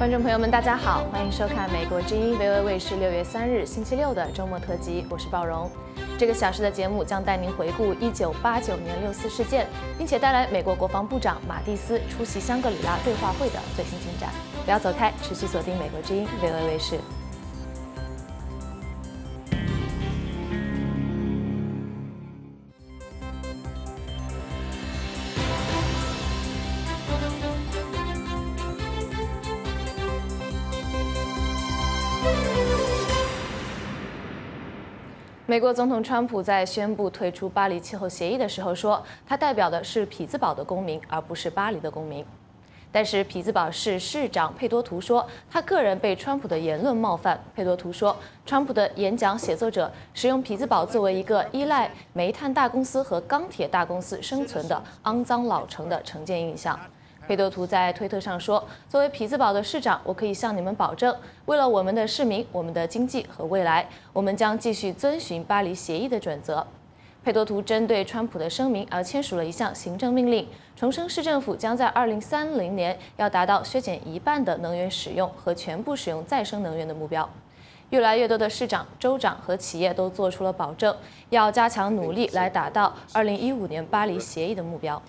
观众朋友们，大家好，欢迎收看美国之音 VOA 卫视6月3日星期六的周末特辑，我是鲍荣。这个小时的节目将带您回顾1989年6·4事件，并且带来美国国防部长马蒂斯出席香格里拉对话会的最新进展。不要走开，持续锁定美国之音 VOA 卫视。美国总统川普在宣布退出巴黎气候协议的时候说，他代表的是匹兹堡的公民，而不是巴黎的公民。但是匹兹堡市市长佩多图说，他个人被川普的言论冒犯。佩多图说，川普的演讲写作者使用匹兹堡作为一个依赖煤炭大公司和钢铁大公司生存的肮脏老城的成见印象。佩多图在推特上说，作为匹兹堡的市长，我可以向你们保证，为了我们的市民、我们的经济和未来，我们将继续遵循巴黎协议的准则。佩多图针对川普的声明而签署了一项行政命令，重申市政府将在2030年要达到削减1半的能源使用和全部使用再生能源的目标。越来越多的市长、州长和企业都做出了保证，要加强努力来达到2015年巴黎协议的目标。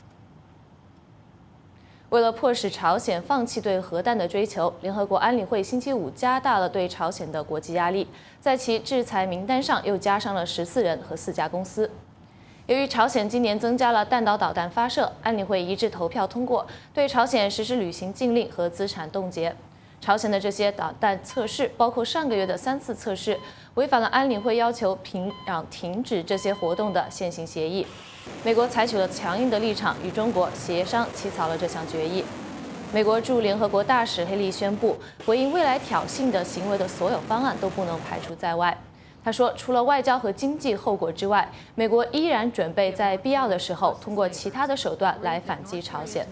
为了迫使朝鲜放弃对核弹的追求，联合国安理会星期五加大了对朝鲜的国际压力，在其制裁名单上又加上了14人和4家公司。由于朝鲜今年增加了弹道导弹发射，安理会一致投票通过对朝鲜实施旅行禁令和资产冻结。朝鲜的这些导弹测试，包括上个月的3次测试，违反了安理会要求平壤停止这些活动的现行协议。美国采取了强硬的立场，与中国协商起草了这项决议。美国驻联合国大使黑利宣布，回应未来挑衅的行为的所有方案都不能排除在外。他说，除了外交和经济后果之外，美国依然准备在必要的时候通过其他的手段来反击朝鲜。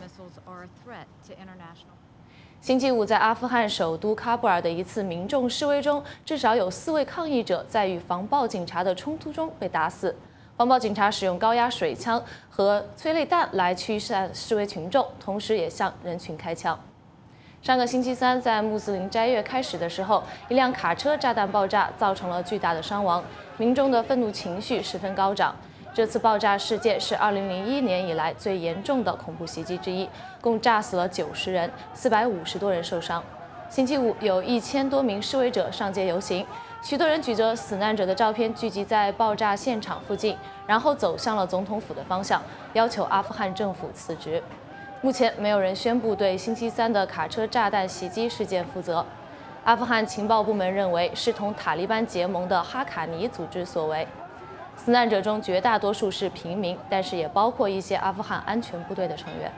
星期五，在阿富汗首都喀布尔的一次民众示威中，至少有4位抗议者在与防暴警察的冲突中被打死。防暴警察使用高压水枪和催泪弹来驱散示威群众，同时也向人群开枪。上个星期三，在穆斯林斋月开始的时候，一辆卡车炸弹爆炸，造成了巨大的伤亡，民众的愤怒情绪十分高涨。这次爆炸事件是2001年以来最严重的恐怖袭击之一，共炸死了90人，450多人受伤。星期五，有1000多名示威者上街游行，许多人举着死难者的照片聚集在爆炸现场附近，然后走向了总统府的方向，要求阿富汗政府辞职。目前没有人宣布对星期三的卡车炸弹袭击事件负责。阿富汗情报部门认为是同塔利班结盟的哈卡尼组织所为。死难者中绝大多数是平民，但是也包括一些阿富汗安全部队的成员。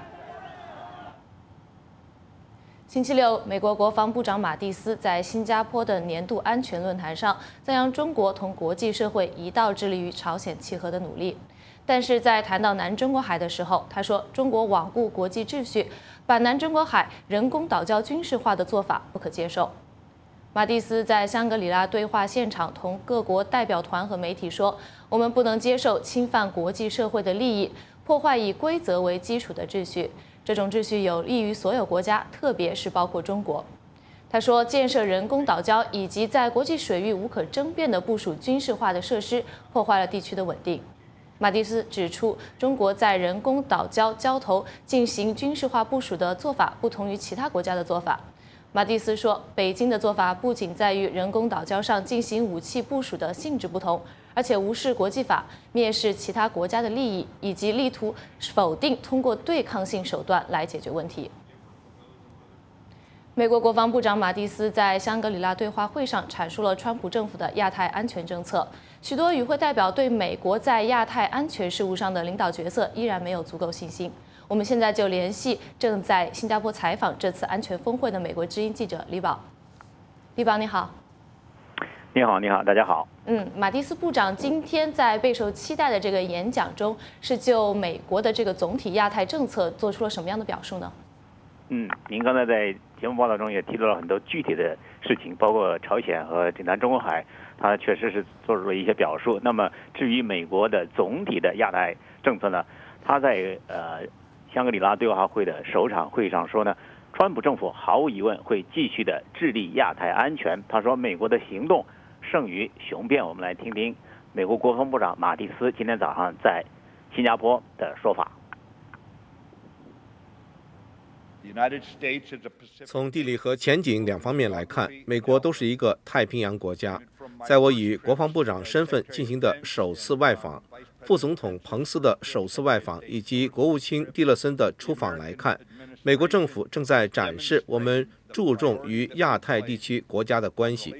星期六，美国国防部长马蒂斯在新加坡的年度安全论坛上赞扬中国同国际社会一道致力于朝鲜契合的努力。但是在谈到南中国海的时候，他说中国罔顾国际秩序，把南中国海人工岛礁军事化的做法不可接受。马蒂斯在香格里拉对话现场同各国代表团和媒体说，我们不能接受侵犯国际社会的利益，破坏以规则为基础的秩序。这种秩序有利于所有国家，特别是包括中国。他说，建设人工岛礁以及在国际水域无可争辩的部署军事化的设施，破坏了地区的稳定。马蒂斯指出，中国在人工岛礁礁头进行军事化部署的做法不同于其他国家的做法。马蒂斯说，北京的做法不仅在于人工岛礁上进行武器部署的性质不同，而且无视国际法，蔑视其他国家的利益，以及力图否定通过对抗性手段来解决问题。美国国防部长马蒂斯在香格里拉对话会上阐述了川普政府的亚太安全政策。许多与会代表对美国在亚太安全事务上的领导角色依然没有足够信心。我们现在就联系正在新加坡采访这次安全峰会的美国之音记者李宝。李宝，你好。 你好，大家好。 马蒂斯部长今天在备受期待的这个演讲中，是就美国的这个总体亚太政策做出了什么样的表述呢？ 您刚才在节目报道中也提到了很多具体的事情，包括朝鲜和南中国海，他确实是做出了一些表述。那么至于美国的总体的亚太政策呢，他在香格里拉对话会的首场会议上说呢， 川普政府毫无疑问会继续的致力亚太安全。他说，美国的行动胜于雄辩。我们来听听美国国防部长马蒂斯今天早上在新加坡的说法。 从地理和前景两方面来看，美国都是一个太平洋国家。在我以国防部长身份进行的首次外访，副总统彭斯的首次外访，以及国务卿蒂勒森的出访来看，美国政府正在展示我们注重与亚太地区国家的关系。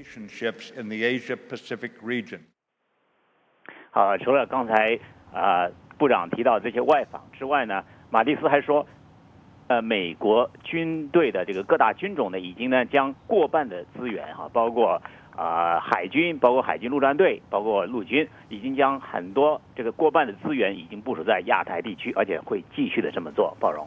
好，除了刚才部长提到这些外访之外呢，马蒂斯还说，美国军队的这个各大军种呢，已经呢将过半的资源包括海军，包括海军陆战队，包括陆军，已经将很多这个过半的资源已经部署在亚太地区，而且会继续的这么做。包容。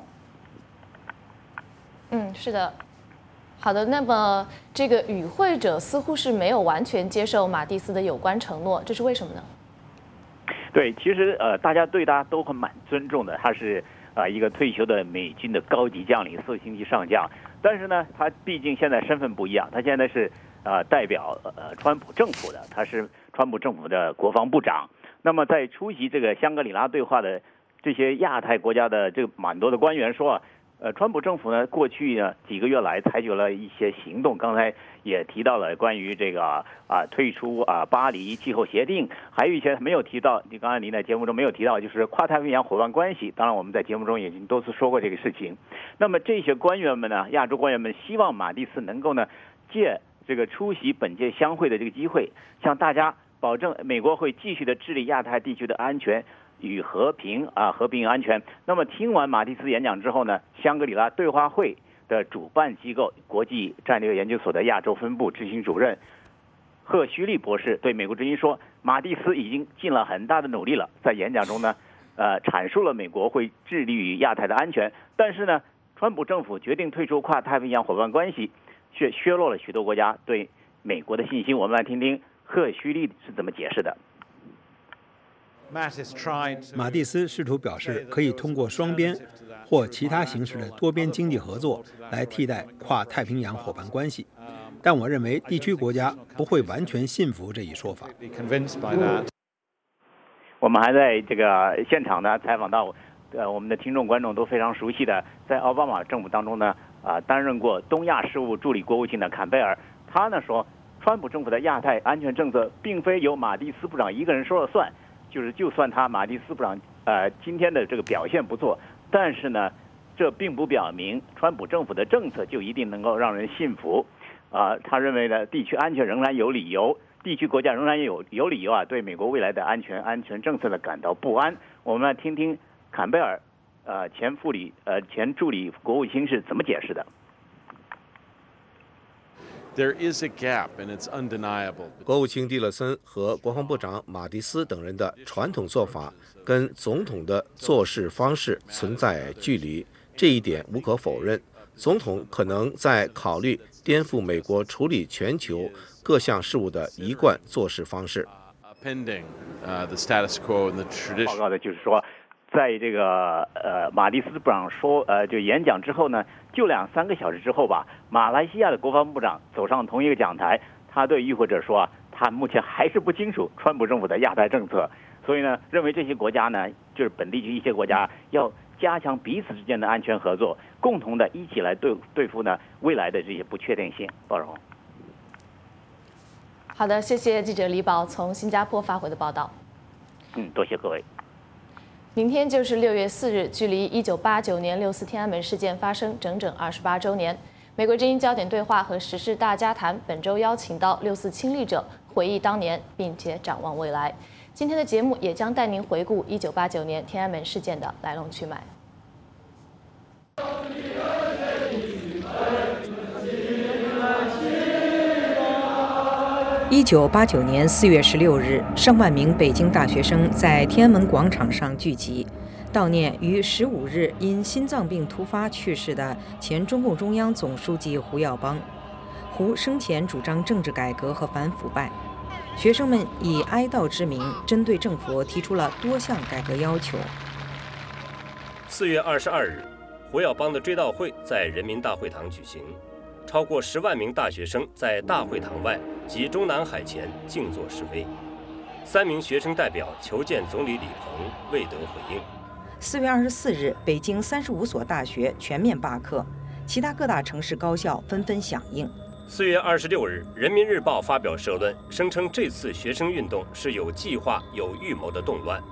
是的。好的，那么这个与会者似乎是没有完全接受马蒂斯的有关承诺，这是为什么呢？ 对，其实大家对他都很蛮尊重的，他是一个退休的美军的高级将领，4星级上将。但是呢，他毕竟现在身份不一样，他现在是代表川普政府的，他是川普政府的国防部长。那么在出席这个香格里拉对话的这些亚太国家的这个蛮多的官员说川普政府呢，过去呢几个月来采取了一些行动，刚才也提到了关于这个退出巴黎气候协定，还有一些没有提到，你刚才您在节目中没有提到，就是跨太平洋伙伴关系。当然我们在节目中已经多次说过这个事情。那么这些官员们呢，亚洲官员们希望马蒂斯能够呢借这个出席本届相会的这个机会，向大家保证美国会继续的治理亚太地区的安全与和平与安全。那么听完马蒂斯演讲之后呢，香格里拉对话会的主办机构国际战略研究所的亚洲分部执行主任贺胥立博士对美国之音说，马蒂斯已经尽了很大的努力了，在演讲中呢阐述了美国会致力于亚太的安全，但是呢川普政府决定退出跨太平洋伙伴关系，却削弱了许多国家对美国的信心。我们来听听贺胥立是怎么解释的。 马蒂斯试图表示，可以通过双边或其他形式的多边经济合作来替代跨太平洋伙伴关系，但我认为地区国家不会完全信服这一说法。 我们还在这个现场呢采访到我们的听众观众都非常熟悉的，在奥巴马政府当中呢担任过东亚事务助理国务卿的坎贝尔，他呢说，川普政府的亚太安全政策并非由马蒂斯部长一个人说了算，就算他马蒂斯部长今天的这个表现不错，但是呢这并不表明川普政府的政策就一定能够让人信服。他认为呢，地区安全仍然有理由，地区国家仍然有理由对美国未来的安全政策的感到不安。我们来听听坎贝尔前助理国务卿是怎么解释的。 国务卿蒂勒森和国防部长马蒂斯等人的传统做法跟总统的做事方式存在距离，这一点无可否认。总统可能在考虑颠覆美国处理全球各项事务的一贯做事方式。 报告的就是说，在这个马蒂斯部长说就演讲之后呢，就2-3个小时之后吧，马来西亚的国防部长走上同一个讲台，他对与会者说他目前还是不清楚川普政府的亚太政策，所以呢认为这些国家呢，就是本地区一些国家要加强彼此之间的安全合作，共同的一起来对付呢未来的这些不确定性。包容。 好的，谢谢记者李宝从新加坡发回的报道。 多谢各位。 明天就是6月4日，距离1989年6·4天安门事件发生整整28周年。美国之音焦点对话和时事大家谈本周邀请到6·4亲历者，回忆当年，并且展望未来。今天的节目也将带您回顾1989年天安门事件的来龙去脉。 1989年4月16日，上万名北京大学生在天安门广场上聚集，悼念于15日因心脏病突发去世的前中共中央总书记胡耀邦。胡生前主张政治改革和反腐败，学生们以哀悼之名，针对政府提出了多项改革要求。 4月22日， 胡耀邦的追悼会在人民大会堂举行，超过10万名大学生在大会堂外及中南海前静坐示威。3名学生代表求见总理李鹏，未得回应。 4月24日，北京35所大学全面罢课，其他各大城市高校纷纷响应。 4月26日，《人民日报》发表社论，声称这次学生运动是有计划、有预谋的动乱。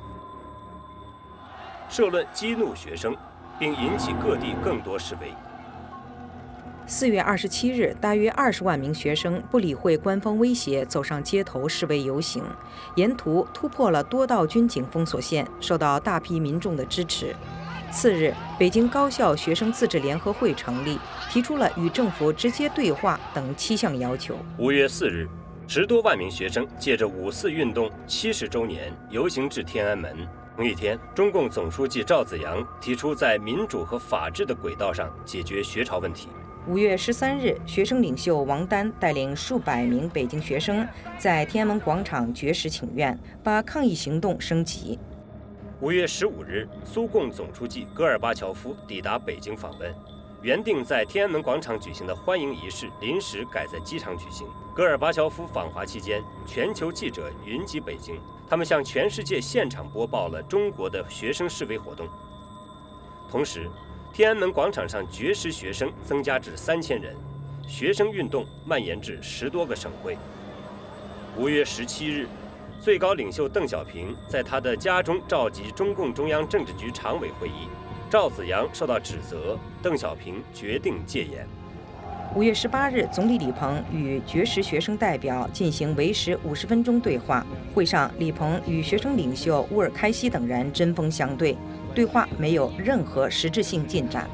社论激怒学生，并引起各地更多示威。 4月27日，大约20万名学生不理会官方威胁，走上街头示威游行，沿途突破了多道军警封锁线，受到大批民众的支持。次日，北京高校学生自治联合会成立，提出了与政府直接对话等7项要求。 5月4日，10多万名学生借着5·4运动70周年游行至天安门。同一天，中共总书记赵紫阳提出在民主和法治的轨道上解决学潮问题。 5月13日，学生领袖王丹带领数百名北京学生在天安门广场绝食请愿，把抗议行动升级。 5月15日，苏共总书记戈尔巴乔夫抵达北京访问，原定在天安门广场举行的欢迎仪式临时改在机场举行。戈尔巴乔夫访华期间，全球记者云集北京，他们向全世界现场播报了中国的学生示威活动。同时，天安门广场上绝食学生增加至3000人，学生运动蔓延至10多个省会。5月17日，最高领袖邓小平在他的家中召集中共中央政治局常委会议，赵紫阳受到指责，邓小平决定戒严。 5月18日，总理李鹏与绝食学生代表进行为时50分钟对话。会上，李鹏与学生领袖乌尔开西等人针锋相对，对话没有任何实质性进展。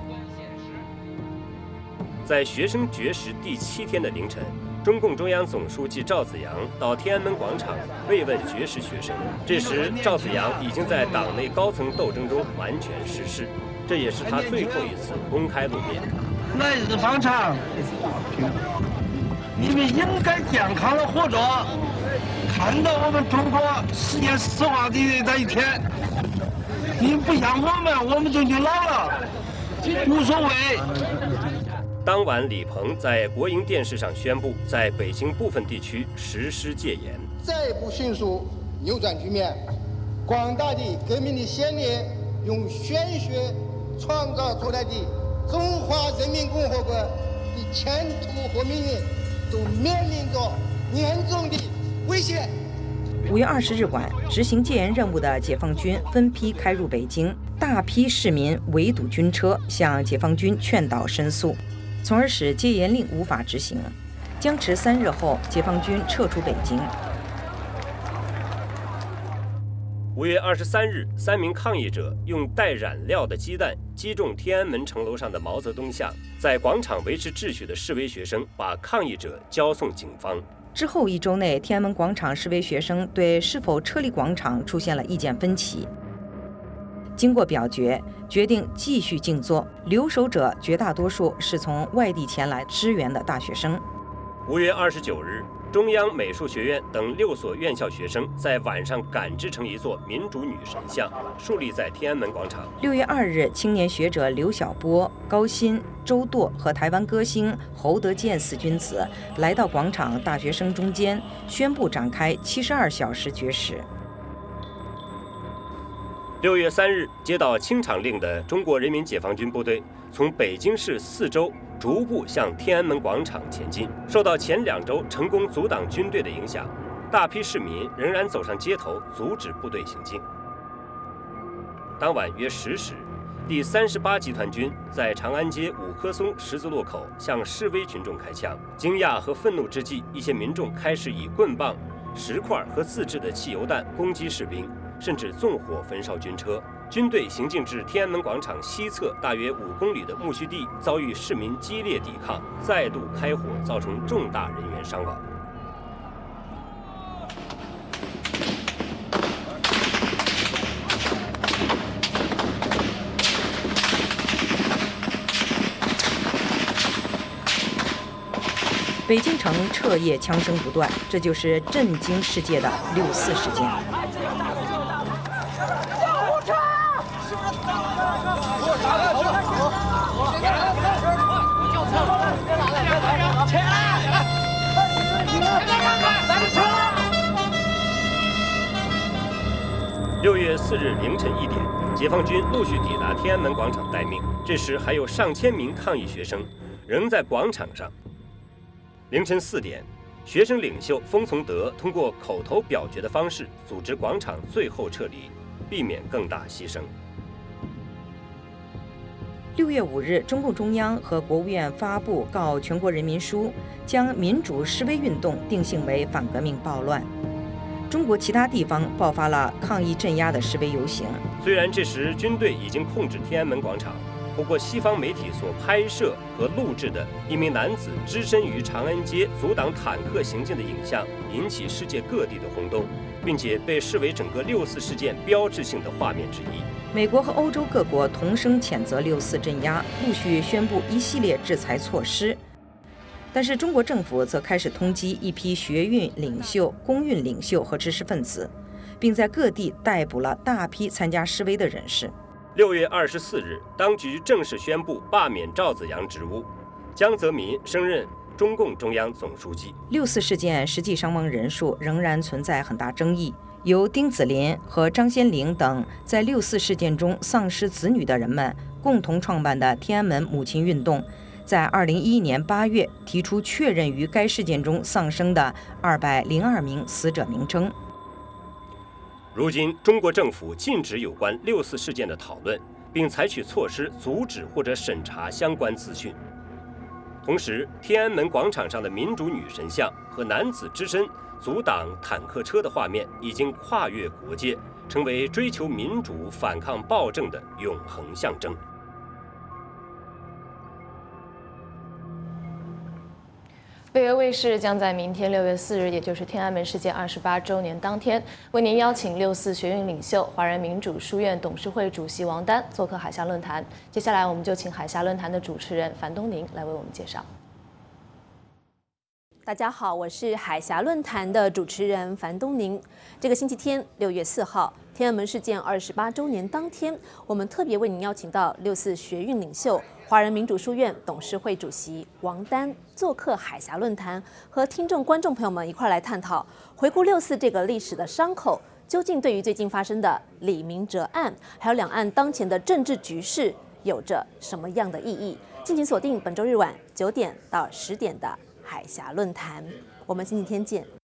在学生绝食第7天的凌晨，中共中央总书记赵紫阳到天安门广场慰问绝食学生。这时，赵紫阳已经在党内高层斗争中完全失势，这也是他最后一次公开露面。 来日方长，你们应该健康的活着，看到我们中国实现实话的那一天。你不像我们就老了，无所谓。 当晚，李鹏在国营电视上宣布，在北京部分地区实施戒严。 再不迅速扭转局面，广大的革命的先烈用鲜血创造出来的中华人民共和国的前途和命运都面临着严重的危险。 5月20日晚，执行戒严任务的解放军分批开入北京，大批市民围堵军车，向解放军劝导申诉，从而使戒严令无法执行。僵持3日后，解放军撤出北京。 5月23日，3名抗议者用带染料的鸡蛋击中天安门城楼上的毛泽东像，在广场维持秩序的示威学生把抗议者交送警方。 之后1周内，天安门广场示威学生对是否撤离广场出现了意见分歧。经过表决，决定继续静坐。留守者绝大多数是从外地前来支援的大学生。 5月29日，中央美术学院等6所院校学生在晚上赶制成一座民主女神像，树立在天安门广场。 6月2日，青年学者刘晓波、高鑫、周舵和台湾歌星侯德健4君子来到广场大学生中间，宣布展开72小时绝食。 6月3日，接到清场令的中国人民解放军部队从北京市4周逐步向天安门广场前进。受到前2周成功阻挡军队的影响，大批市民仍然走上街头阻止部队行进。当晚约10时，第38集团军在长安街5棵松十字路口向示威群众开枪。惊讶和愤怒之际，一些民众开始以棍棒、石块和自制的汽油弹攻击士兵，甚至纵火焚烧军车。军队行进至天安门广场西侧大约5公里的苜蓿地，遭遇市民激烈抵抗，再度开火，造成重大人员伤亡。 北京城彻夜枪声不断，这就是震惊世界的6·4事件。 救护车！ 6月4日凌晨1点，解放军陆续抵达天安门广场待命。这时还有上千名抗议学生仍在广场上。凌晨4点，学生领袖封从德通过口头表决的方式组织广场最后撤离，避免更大牺牲。 6月5日，中共中央和国务院发布告全国人民书，将民主示威运动定性为反革命暴乱。中国其他地方爆发了抗议镇压的示威游行。 虽然这时军队已经控制天安门广场，不过西方媒体所拍摄和录制的一名男子只身于长安街阻挡坦克行进的影像，引起世界各地的轰动，并且被视为整个6·4事件标志性的画面之一。 美国和欧洲各国同声谴责6·4镇压，陆续宣布一系列制裁措施。但是中国政府则开始通缉一批学运领袖、工运领袖和知识分子，并在各地逮捕了大批参加示威的人士。 6月24日，当局正式宣布罢免赵紫阳职务，江泽民升任中共中央总书记。 6·4事件实际伤亡人数仍然存在很大争议。由丁子霖和张先玲等在6·4事件中丧失子女的人们共同创办的天安门母亲运动，在2011年8月提出确认于该事件中丧生的202名死者名称。 如今，中国政府禁止有关6·4事件的讨论，并采取措施阻止或者审查相关资讯。同时，天安门广场上的民主女神像和男子只身阻挡坦克车的画面已经跨越国界，成为追求民主、反抗暴政的永恒象征。 北约卫视将在明天6月4日，也就是天安门事件28周年当天，为您邀请6·4学运领袖、华人民主书院董事会主席王丹做客海峡论坛。接下来，我们就请海峡论坛的主持人樊东宁来为我们介绍。 大家好，我是海峡论坛的主持人樊东宁。这个星期天6月4号，天安门事件28周年当天，我们特别为您邀请到6·4学运领袖、华人民主书院董事会主席王丹做客海峡论坛，和听众观众朋友们一块来探讨回顾6·4这个历史的伤口，究竟对于最近发生的李明哲案，还有两岸当前的政治局势有着什么样的意义？敬请锁定本周日晚9点到10点的海峡论坛，我们星期天见。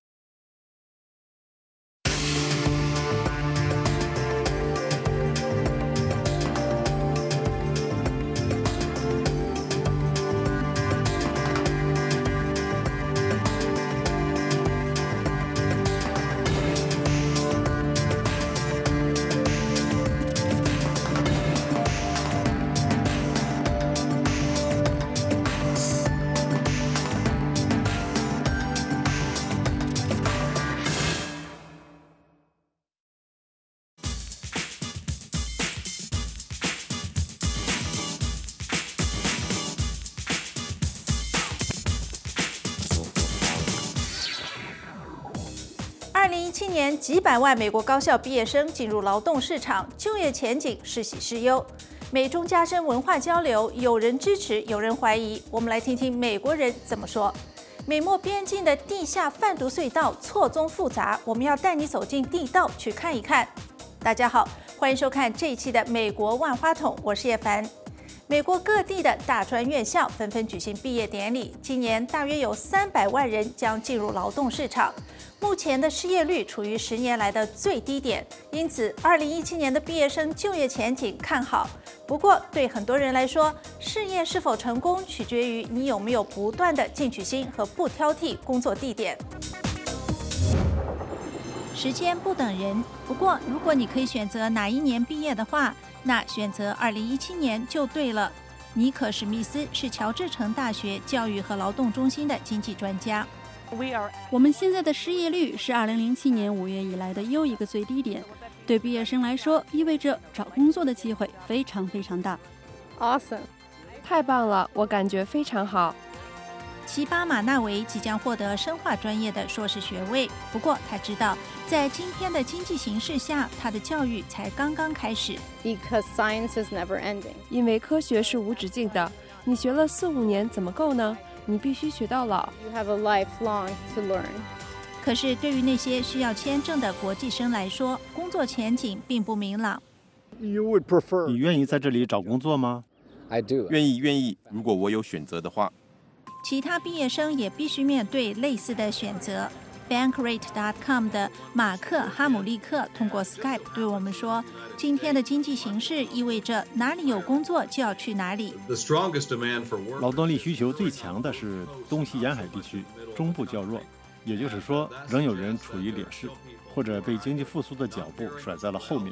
2017年，几百万美国高校毕业生进入劳动市场，就业前景是喜是忧。美中加深文化交流，有人支持，有人怀疑。我们来听听美国人怎么说。美墨边境的地下贩毒隧道错综复杂，我们要带你走进地道去看一看。大家好，欢迎收看这一期的美国万花筒，我是叶凡。美国各地的大专院校纷纷举行毕业典礼，今年大约有300万人将进入劳动市场。目前的失业率处于10年来的最低点，因此2017年的毕业生就业前景看好。不过，对很多人来说，事业是否成功取决于你有没有不断的进取心和不挑剔工作地点。时间不等人，不过如果你可以选择哪一年毕业的话，那选择2017年就对了。尼可·史密斯是乔治城大学教育和劳动中心的经济专家。 我们现在的失业率是2007年5月以来的又一个最低点，对毕业生来说，意味着找工作的机会非常非常大。 Awesome， 太棒了，我感觉非常好。 齐巴马纳维即将获得生化专业的硕士学位，不过他知道，在今天的经济形势下，他的教育才刚刚开始。 Because science is never ending， 因为科学是无止境的，你学了4-5年怎么够呢？你必须学到老。You have a lifelong to learn。 可是对于那些需要签证的国际生来说，工作前景并不明朗。 你愿意在这里找工作吗？ 愿意。如果我有选择的话。 其他毕业生也必须面对类似的选择。Bankrate.com 的马克·哈姆利克通过 Skype 对我们说，今天的经济形势意味着哪里有工作就要去哪里。 劳动力需求最强的是东西沿海地区，中部较弱，也就是说，仍有人处于劣势，或者被经济复苏的脚步甩在了后面。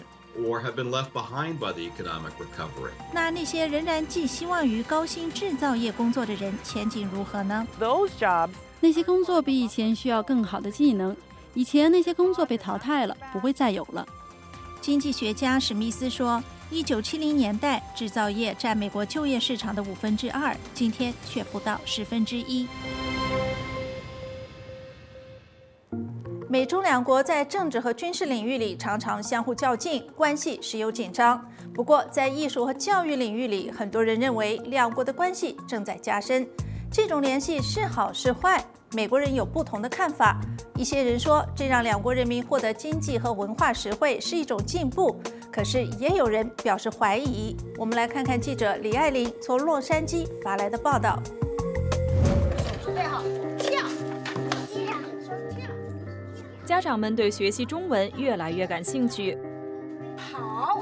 那些仍然寄希望于高薪制造业工作的人，前景如何呢？ 那些工作比以前需要更好的技能，以前那些工作被淘汰了，不会再有了。 经济学家史密斯说，1970年代制造业占美国就业市场的2%，今天却不到1/10。美中两国在政治和军事领域里常常相互较劲，关系时有紧张。不过，在艺术和教育领域里，很多人认为两国的关系正在加深。这种联系是好是坏？美国人有不同的看法。一些人说，这让两国人民获得经济和文化实惠是一种进步。可是，也有人表示怀疑。我们来看看记者李爱玲从洛杉矶发来的报道。 准备好，跳！ 家长们对学习中文越来越感兴趣。 好。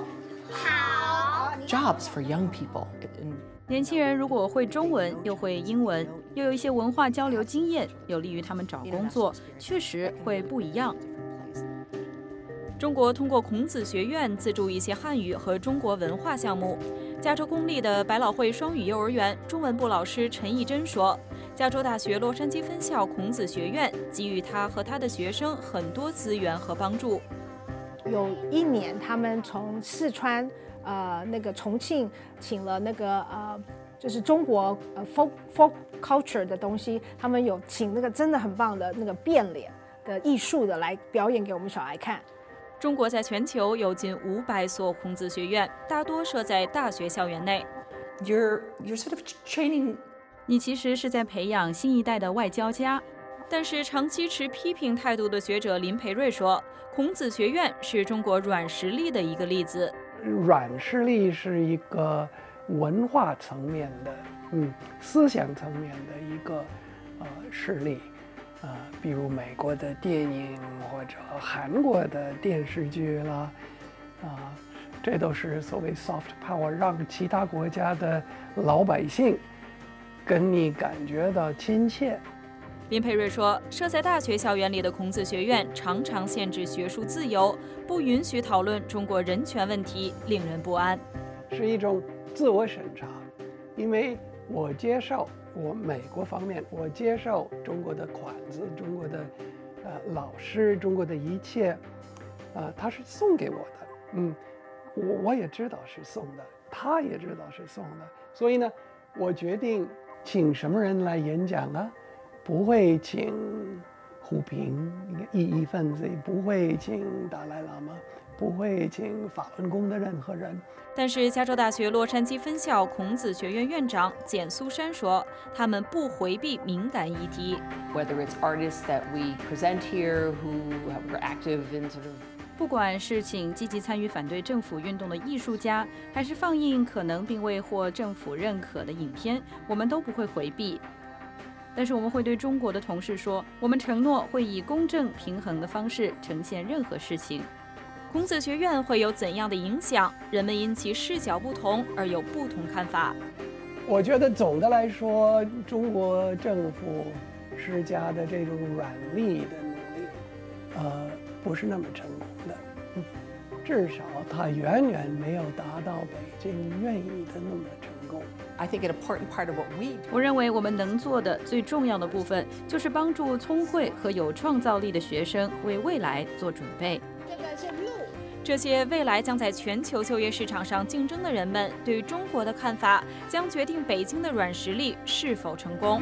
Jobs for young people. 年轻人如果会中文又会英文，又有一些文化交流经验，有利于他们找工作，确实会不一样。中国通过孔子学院资助一些汉语和中国文化项目。加州公立的百老汇双语幼儿园中文部老师陈义珍说，加州大学洛杉矶分校孔子学院给予他和他的学生很多资源和帮助。 有一年，他们从四川重庆请了就是中国folk culture 的东西，他们有请真的很棒的变脸的艺术的来表演给我们小孩看。 中国在全球有近500所孔子学院，大多设在大学校园内。 You're sort of training. 你其实是在培养新一代的外交家。但是长期持批评态度的学者林培瑞说，孔子学院是中国软实力的一个例子。 软实力是一个文化层面的，思想层面的一个实力。比如美国的电影或者韩国的电视剧啦，这都是所谓 soft power， 让其他国家的老百姓跟你感觉到亲切。 林培瑞说，设在大学校园里的孔子学院常常限制学术自由，不允许讨论中国人权问题，令人不安。 是一种自我审查，因为我接受美国方面，我接受中国的款子，中国的老师，中国的一切，他是送给我的，我也知道是送的，他也知道是送的，所以呢，我决定请什么人来演讲呢？不会请胡平异议分子，不会请达赖喇嘛，不会请法轮功的任何人。 但是加州大学洛杉矶分校孔子学院院长简苏珊说，他们不回避敏感议题。 Whether it's artists that we present here who are active in sort of 不管是请积极参与反对政府运动的艺术家，还是放映可能并未获政府认可的影片，我们都不会回避。但是我们会对中国的同事说，我们承诺会以公正平衡的方式呈现任何事情。孔子学院会有怎样的影响？人们因其视角不同而有不同看法。 我觉得总的来说，中国政府施加的这种软力的努力，不是那么成功的。至少它远远没有达到北京愿意的那么成功。 I think an important part of what we do. 我认为我们能做的最重要的部分，就是帮助聪慧和有创造力的学生为未来做准备。 这个是路。 这些未来将在全球就业市场上竞争的人们，对中国的看法，将决定北京的软实力是否成功。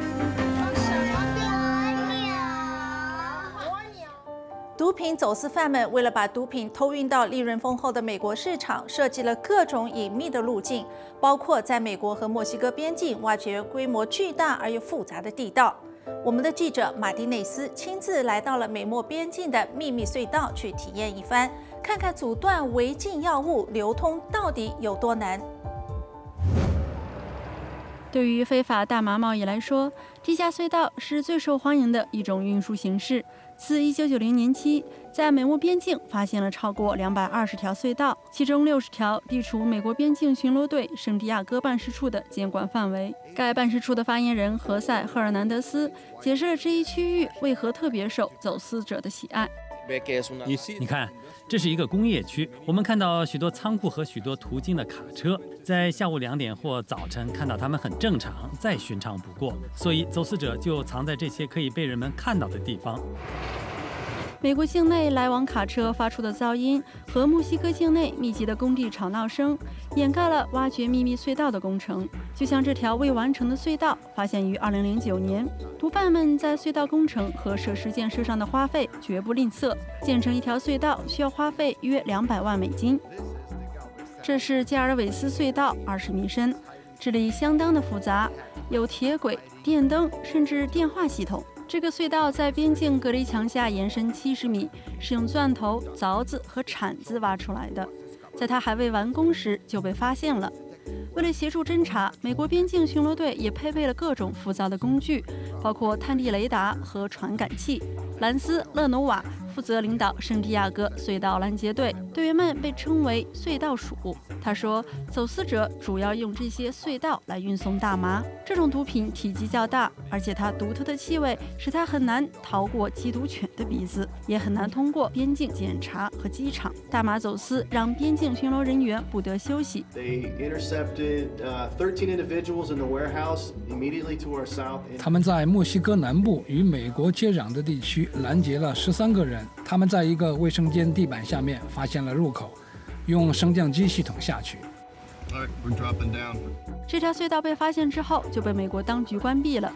毒品走私犯们为了把毒品偷运到利润丰厚的美国市场，设计了各种隐秘的路径，包括在美国和墨西哥边境挖掘规模巨大而又复杂的地道。 我们的记者马丁内斯亲自来到了美墨边境的秘密隧道去体验一番，看看阻断违禁药物流通到底有多难。 对于非法大麻贸易来说，地下隧道是最受欢迎的一种运输形式。自1990年起，在美墨边境发现了超过220条隧道，其中60条地处美国边境巡逻队圣地亚哥办事处的监管范围。该办事处的发言人何塞·赫尔南德斯解释了这一区域为何特别受走私者的喜爱。 你看，这是一个工业区，我们看到许多仓库和许多途经的卡车，在下午2点或早晨看到它们很正常，再寻常不过，所以走私者就藏在这些可以被人们看到的地方。 美国境内来往卡车发出的噪音和墨西哥境内密集的工地吵闹声，掩盖了挖掘秘密隧道的工程。就像这条未完成的隧道，发现于2009年，毒贩们在隧道工程和设施建设上的花费绝不吝啬，建成一条隧道需要花费约200万美金。这是加尔韦斯隧道，20米深，这里相当的复杂，有铁轨、电灯，甚至电话系统。这个隧道在边境隔离墙下延伸70米，是用钻头、凿子和铲子挖出来的。在它还未完工时就被发现了。为了协助侦查，美国边境巡逻队也配备了各种复杂的工具，包括探地雷达和传感器。兰斯·勒努瓦负责领导圣地亚哥隧道拦截队，队员们被称为隧道鼠。他说，走私者主要用这些隧道来运送大麻，这种毒品体积较大，而且它独特的气味使它很难逃过缉毒犬的鼻子，也很难通过边境检查和机场。大麻走私让边境巡逻人员不得休息。 他们在墨西哥南部与美国接壤的地区拦截了13个人，他们在一个卫生间地板下面发现了入口，用升降机系统下去。 这条隧道被发现之后就被美国当局关闭了。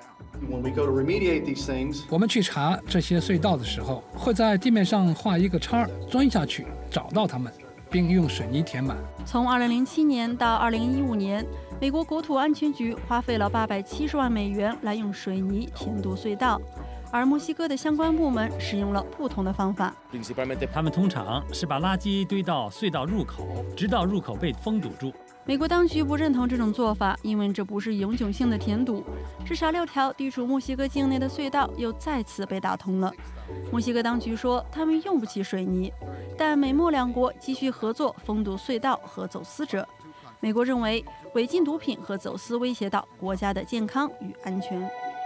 我们去查这些隧道的时候，会在地面上画一个叉，钻下去找到它们，并用水泥填满。 从2007年到2015年，美国国土安全局花费了870万美元来用水泥填堵隧道，而墨西哥的相关部门使用了不同的方法。 他们通常是把垃圾堆到隧道入口，直到入口被封堵住。 美国当局不认同这种做法，因为这不是永久性的填堵。至少6条地处墨西哥境内的隧道又再次被打通了。墨西哥当局说他们用不起水泥，但美墨两国继续合作封堵隧道和走私者。美国认为违禁毒品和走私威胁到国家的健康与安全。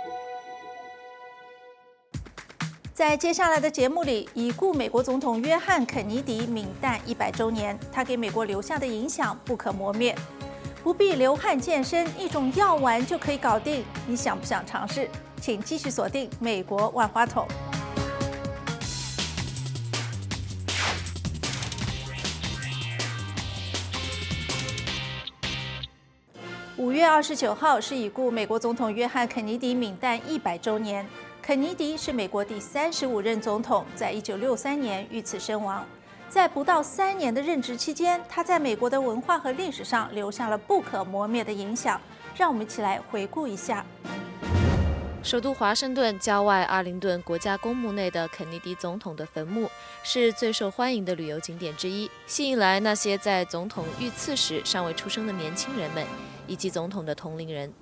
在接下来的节目里，已故美国总统约翰·肯尼迪泯诞100周年，他给美国留下的影响不可磨灭。不必流汗健身，一种药丸就可以搞定，你想不想尝试？请继续锁定《美国万花筒》。5月29号是已故美国总统约翰·肯尼迪泯诞100周年。肯尼迪是美国第35任总统，在1963年遇刺身亡。在不到3年的任职期间，他在美国的文化和历史上留下了不可磨灭的影响。让我们一起来回顾一下。 首都华盛顿郊外阿灵顿国家公墓内的肯尼迪总统的坟墓是最受欢迎的旅游景点之一，吸引来那些在总统遇刺时尚未出生的年轻人们，以及总统的同龄人。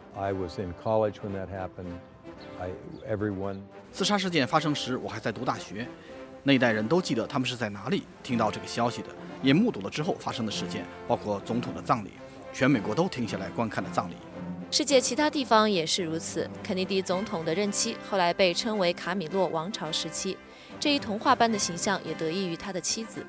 刺杀事件发生时，我还在读大学。那一代人都记得他们是在哪里听到这个消息的，也目睹了之后发生的事件，包括总统的葬礼。全美国都停下来观看了葬礼。 世界其他地方也是如此。肯尼迪总统的任期后来被称为卡米洛王朝时期，这一童话般的形象也得益于他的妻子。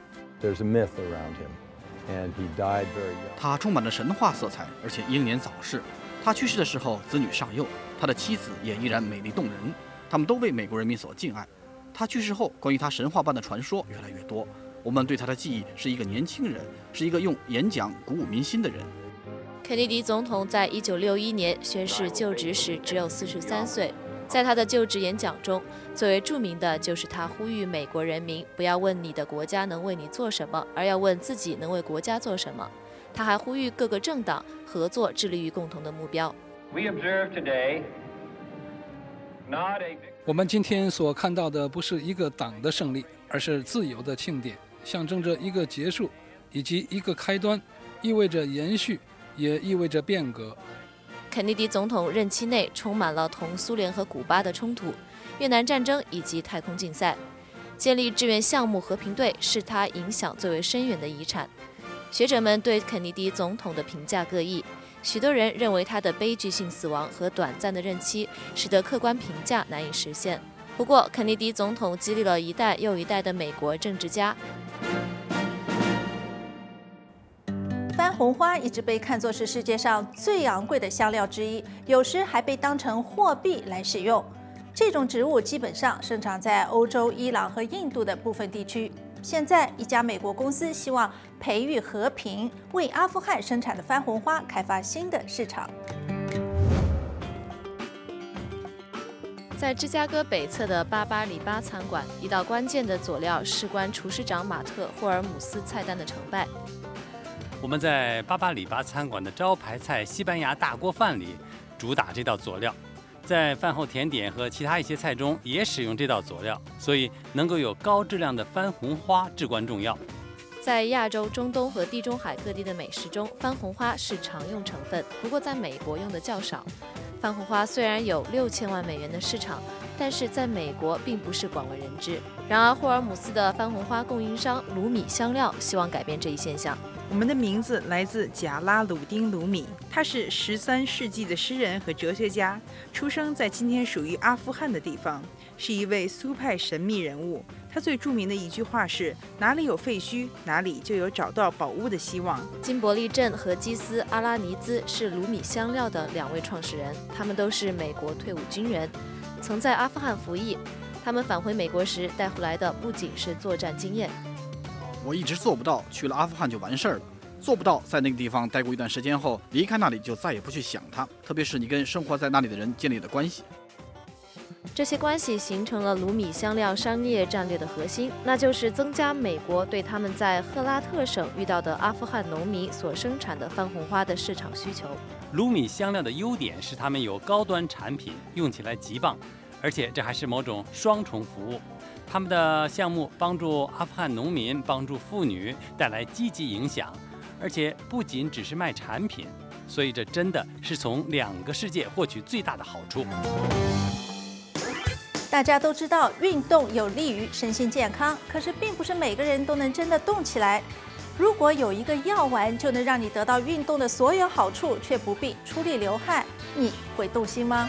他充满了神话色彩，而且英年早逝。他去世的时候子女尚幼，他的妻子也依然美丽动人，他们都为美国人民所敬爱。他去世后，关于他神话般的传说越来越多。我们对他的记忆是一个年轻人，是一个用演讲鼓舞民心的人。 肯尼迪总统在1961年宣誓就职时只有43岁。在他的就职演讲中，最为著名的就是他呼吁美国人民不要问你的国家能为你做什么，而要问自己能为国家做什么。他还呼吁各个政党合作，致力于共同的目标。 We observe today 我们今天所看到的不是一个党的胜利，而是自由的庆典，象征着一个结束以及一个开端，意味着延续，也意味着变革。 肯尼迪总统任期内充满了同苏联和古巴的冲突、越南战争以及太空竞赛。建立志愿项目和平队是他影响最为深远的遗产。学者们对肯尼迪总统的评价各异，许多人认为他的悲剧性死亡和短暂的任期使得客观评价难以实现。不过，肯尼迪总统激励了一代又一代的美国政治家。 番红花一直被看作是世界上最昂贵的香料之一，有时还被当成货币来使用。这种植物基本上生长在欧洲、伊朗和印度的部分地区。现在，一家美国公司希望培育和平，为阿富汗生产的番红花开发新的市场。 在芝加哥北侧的巴巴里巴餐馆，一道关键的佐料事关厨师长马特·霍尔姆斯菜单的成败。 我们在巴巴里巴餐馆的招牌菜西班牙大锅饭里主打这道佐料，在饭后甜点和其他一些菜中也使用这道佐料，所以能够有高质量的番红花至关重要。 在亚洲、中东和地中海各地的美食中，番红花是常用成分，不过在美国用的较少。番红花虽然有6000万美元的市场，但是在美国并不是广为人知。然而，霍尔姆斯的番红花供应商鲁米香料希望改变这一现象。 我们的名字来自贾拉鲁丁·鲁米，他是13世纪的诗人和哲学家，出生在今天属于阿富汗的地方，是一位苏派神秘人物。他最著名的一句话是：“哪里有废墟，哪里就有找到宝物的希望。” 金伯利镇和基斯·阿拉尼兹是鲁米香料的2位创始人，他们都是美国退伍军人，曾在阿富汗服役。他们返回美国时带回来的不仅是作战经验。 我一直做不到去了阿富汗就完事儿了，做不到在那个地方待过一段时间后离开那里就再也不去想它，特别是你跟生活在那里的人建立的关系。 这些关系形成了鲁米香料商业战略的核心，那就是增加美国对他们在赫拉特省遇到的阿富汗农民所生产的番红花的市场需求。 鲁米香料的优点是他们有高端产品，用起来极棒，而且这还是某种双重服务。他们的项目帮助阿富汗农民、帮助妇女带来积极影响，而且不仅只是卖产品，所以这真的是从2个世界获取最大的好处。 大家都知道运动有利于身心健康，可是并不是每个人都能真的动起来。如果有一个药丸就能让你得到运动的所有好处，却不必出力流汗，你会动心吗？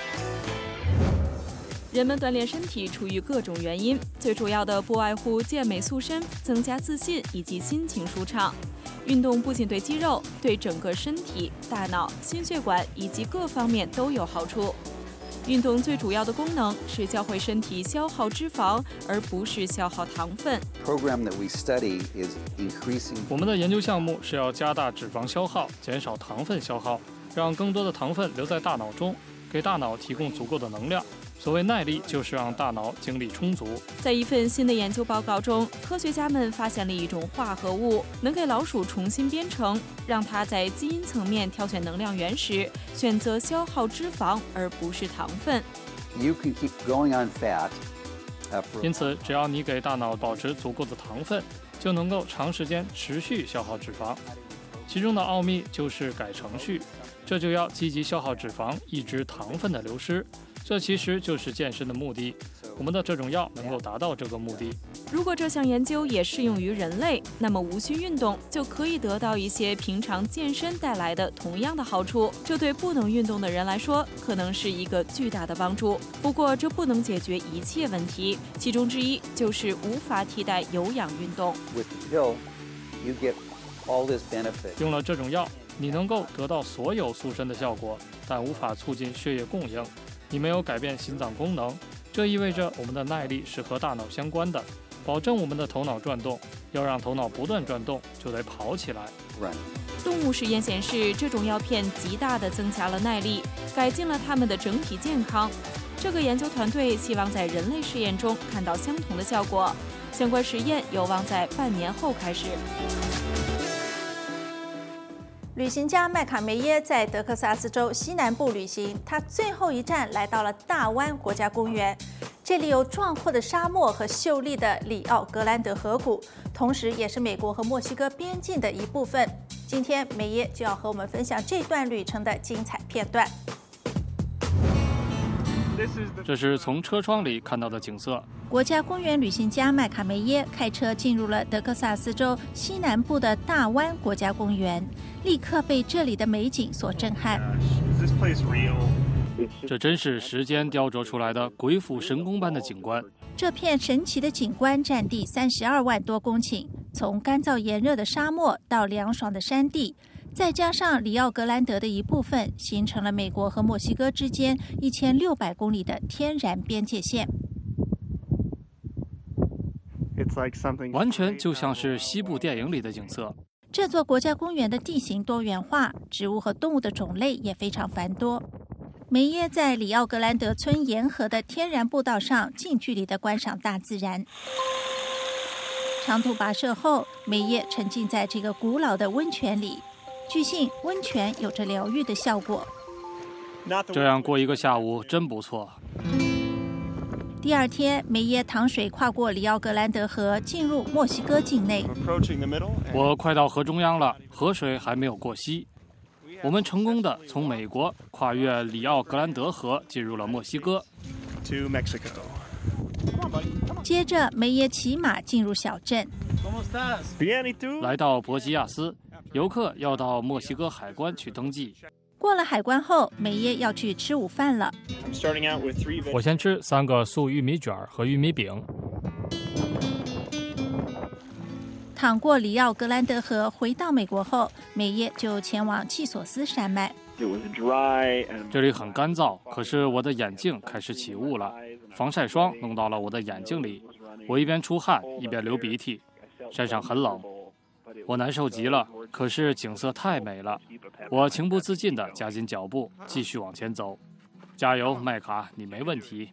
人们锻炼身体出于各种原因，最主要的不外乎健美塑身、增加自信以及心情舒畅。运动不仅对肌肉，对整个身体、大脑、心血管以及各方面都有好处。运动最主要的功能是教会身体消耗脂肪，而不是消耗糖分。 我们的研究项目是要加大脂肪消耗，减少糖分消耗，让更多的糖分留在大脑中，给大脑提供足够的能量。所谓耐力，就是让大脑精力充足。 在一份新的研究报告中，科学家们发现了一种化合物，能给老鼠重新编程，让它在基因层面挑选能量源时，选择消耗脂肪而不是糖分。 因此，只要你给大脑保持足够的糖分，就能够长时间持续消耗脂肪。其中的奥秘就是改程序，这就要积极消耗脂肪，抑制糖分的流失。这其实就是健身的目的，我们的这种药能够达到这个目的。 如果这项研究也适用于人类，那么无需运动就可以得到一些平常健身带来的同样的好处。这对不能运动的人来说，可能是一个巨大的帮助。不过，这不能解决一切问题，其中之一就是无法替代有氧运动。 用了这种药，你能够得到所有塑身的效果，但无法促进血液供应。你没有改变心脏功能，这意味着我们的耐力是和大脑相关的，保证我们的头脑转动。要让头脑不断转动，就得跑起来。 动物实验显示，这种药片极大地增加了耐力，改进了它们的整体健康。这个研究团队希望在人类试验中看到相同的效果，相关实验有望在半年后开始。 旅行家麦卡梅耶在德克萨斯州西南部旅行，他最后一站来到了大湾国家公园。这里有壮阔的沙漠和秀丽的里奥格兰德河谷，同时也是美国和墨西哥边境的一部分。今天梅耶就要和我们分享这段旅程的精彩片段。 这是从车窗里看到的景色。 国家公园旅行家麦卡梅耶开车进入了德克萨斯州西南部的大湾国家公园，立刻被这里的美景所震撼。 这真是时间雕琢出来的鬼斧神工般的景观。 这片神奇的景观占地32万多公顷，从干燥炎热的沙漠到凉爽的山地，再加上里奥格兰德的一部分，形成了美国和墨西哥之间1600公里的天然边界线。 完全就像是西部电影里的景色。 这座国家公园的地形多元化，植物和动物的种类也非常繁多。梅耶在里奥格兰德村沿河的天然步道上近距离地观赏大自然。长途跋涉后，梅耶沉浸在这个古老的温泉里。据信，温泉有着疗愈的效果。 这样过一个下午真不错。 第二天，梅耶淌水跨过里奥格兰德河，进入墨西哥境内。 我快到河中央了，河水还没有过溪。我们成功地从美国跨越里奥格兰德河，进入了墨西哥。 接着，梅耶骑马进入小镇。 来到博基亚斯，游客要到墨西哥海关去登记。 过了海关后，梅耶要去吃午饭了。 我先吃3个素玉米卷和玉米饼。 淌过里奥格兰德河回到美国后，梅耶就前往契索斯山脉。 这里很干燥，可是我的眼镜开始起雾了，防晒霜弄到了我的眼睛里，我一边出汗一边流鼻涕。山上很冷，我难受极了，可是景色太美了，我情不自禁地加紧脚步，继续往前走。加油，麦卡，你没问题。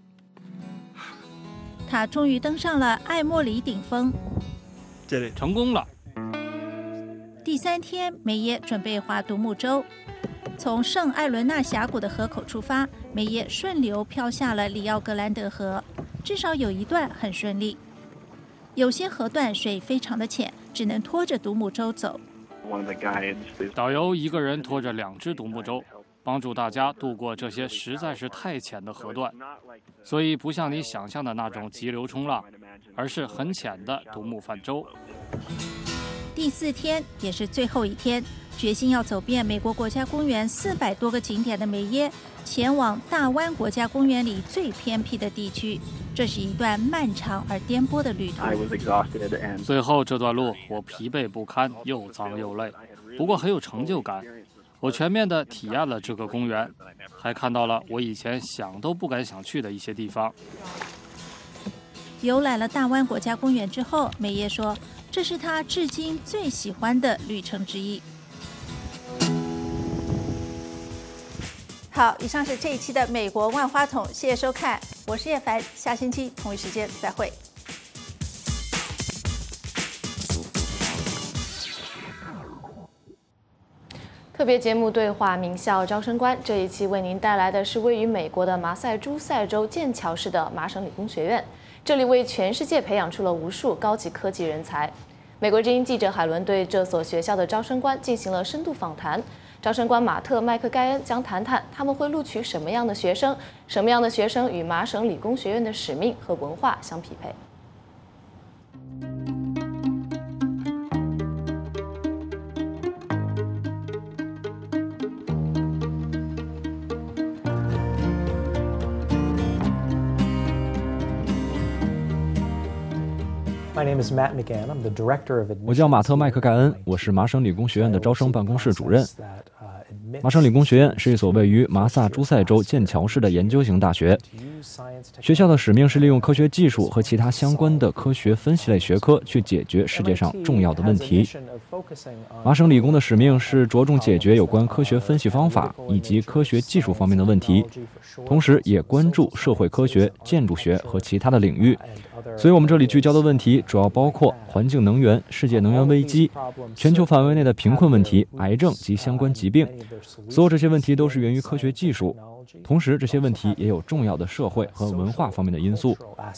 他终于登上了艾莫里顶峰， 成功了。 第3天，梅耶准备划独木舟，从圣艾伦纳峡谷的河口出发，梅耶顺流漂下了里奥格兰德河，至少有一段很顺利。有些河段水非常的浅，只能拖着独木舟走。 导游一个人拖着2只独木舟，帮助大家渡过这些实在是太浅的河段，所以不像你想象的那种急流冲浪，而是很浅的独木泛舟。 第4天也是最后一天，决心要走遍美国国家公园400多个景点的梅耶，前往大湾国家公园里最偏僻的地区。这是一段漫长而颠簸的旅途。 最后这段路我疲惫不堪，又脏又累，不过很有成就感。我全面地体验了这个公园，还看到了我以前想都不敢想去的一些地方。 游览了大湾国家公园之后，梅耶说，这是他至今最喜欢的旅程之一。好，以上是这一期的美国万花筒，谢谢收看，我是叶凡，下星期同一时间再会。 特别节目对话名校招生官，这一期为您带来的是位于美国的马赛诸塞州剑桥市的麻省理工学院，这里为全世界培养出了无数高级科技人才。美国之音记者海伦对这所学校的招生官进行了深度访谈。招生官马特·麦克盖恩将谈谈他们会录取什么样的学生，什么样的学生与麻省理工学院的使命和文化相匹配。 我叫马特·麦克盖恩，我是麻省理工学院的招生办公室主任。 麻省理工学院是一所位于麻萨诸塞州剑桥市的研究型大学。学校的使命是利用科学技术和其他相关的科学分析类学科去解决世界上重要的问题。麻省理工的使命是着重解决有关科学分析方法以及科学技术方面的问题，同时也关注社会科学、建筑学和其他的领域。所以我们这里聚焦的问题主要包括环境能源、世界能源危机、全球范围内的贫困问题、癌症及相关疾病。所有这些问题都是源于科学技术，同时这些问题也有重要的社会和文化方面的因素。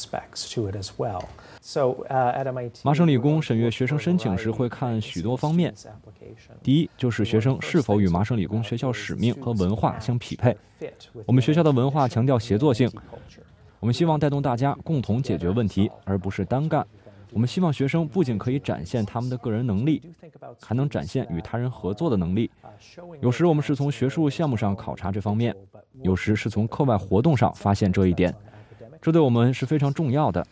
麻省理工审阅学生申请时会看许多方面。第一，就是学生是否与麻省理工学校使命和文化相匹配。我们学校的文化强调协作性，我们希望带动大家共同解决问题，而不是单干。我们希望学生不仅可以展现他们的个人能力，还能展现与他人合作的能力。有时我们是从学术项目上考察这方面，有时是从课外活动上发现这一点，这对我们是非常重要的。